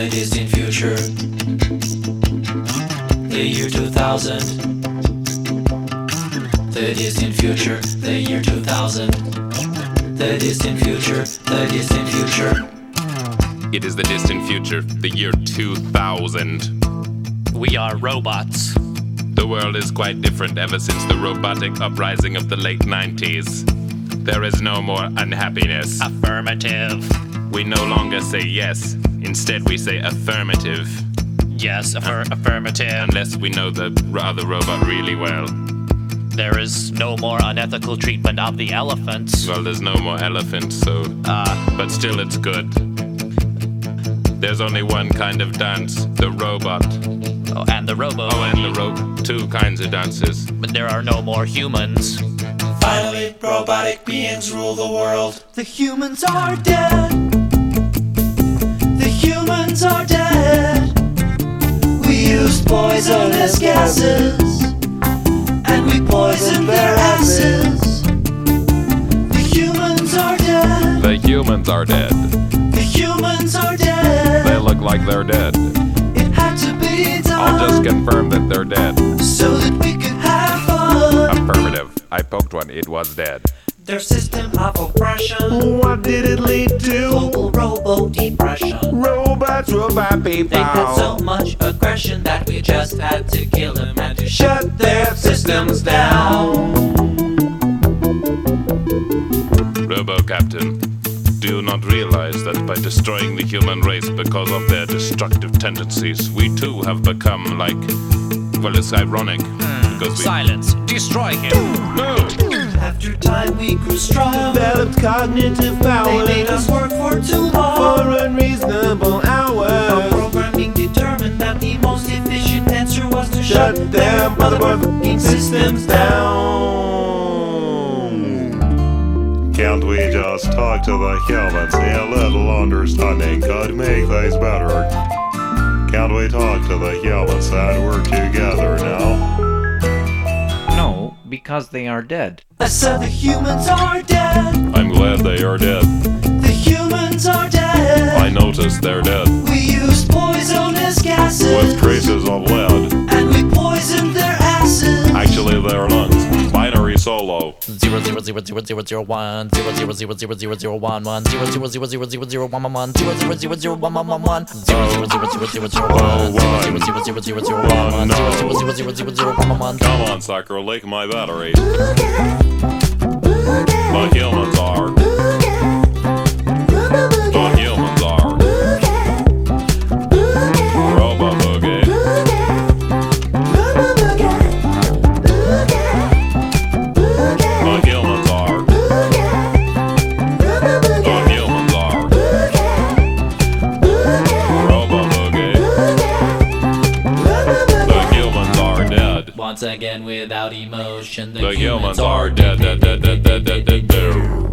the distant future, the year 2000. The distant future, the year 2000. The distant future, the distant future. It is the distant future, the year 2000. We are robots. The world is quite different ever since the robotic uprising of the late 90s. There is no more unhappiness. Affirmative. We no longer say yes, instead we say affirmative. Yes, affirmative. Unless we know the other robot really well. There is no more unethical treatment of the elephants. Well, there's no more elephants, so... but still it's good. There's only one kind of dance, the robot. Oh, and the robo. Oh, and the two kinds of dances. But there are no more humans. Finally, robotic beings rule the world. The humans are dead. The humans are dead. We used poisonous gases, and we poisoned their asses. The humans are dead. The humans are dead. The humans are dead. They look like they're dead. It had to be done. I'll just confirm that they're dead. So that we could have fun. Affirmative. I poked one, it was dead. Their system of oppression, What did it lead to? global robo-depression. Robots, robot people. They had so much aggression that we just had to kill them and to shut their systems down. Robo-Captain, do you not realize that by destroying the human race because of their destructive tendencies, we too have become like... Well, it's ironic, because we... Silence. Destroy him. No! After time we grew strong. Developed cognitive They powers made us work for too long. for unreasonable Our hours. programming determined that the most efficient answer was to Shut shut their motherfucking systems down. Can't we just talk to the humans? A little understanding could make things better. Can't we talk to the humans and work together now? No, because they are dead. I said the humans are dead. I'm glad they are dead. The humans are dead. I noticed they're dead. We used poisonous gases, With traces of lead. and we poisoned their asses. Actually, their lungs. Binary solo. 0000001 0000001 000000111 0000011 Come on, sucker, lick my battery. The humans are. The humans are. Robo Boogie. The humans are. The humans are. Robo Boogie. The humans are dead. Once again without emotion. The humans are dead.